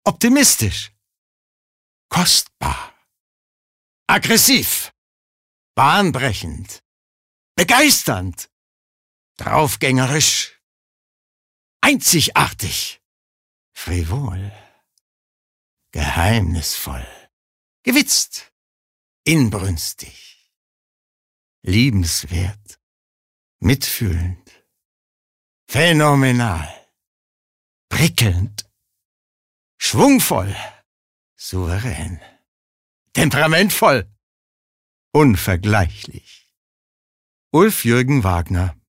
optimistisch, kostbar, aggressiv, bahnbrechend, begeisternd, draufgängerisch, einzigartig, frivol, geheimnisvoll, gewitzt, inbrünstig, liebenswert, mitfühlend, phänomenal, prickelnd, schwungvoll, souverän, temperamentvoll, unvergleichlich. Ulf Jürgen Wagner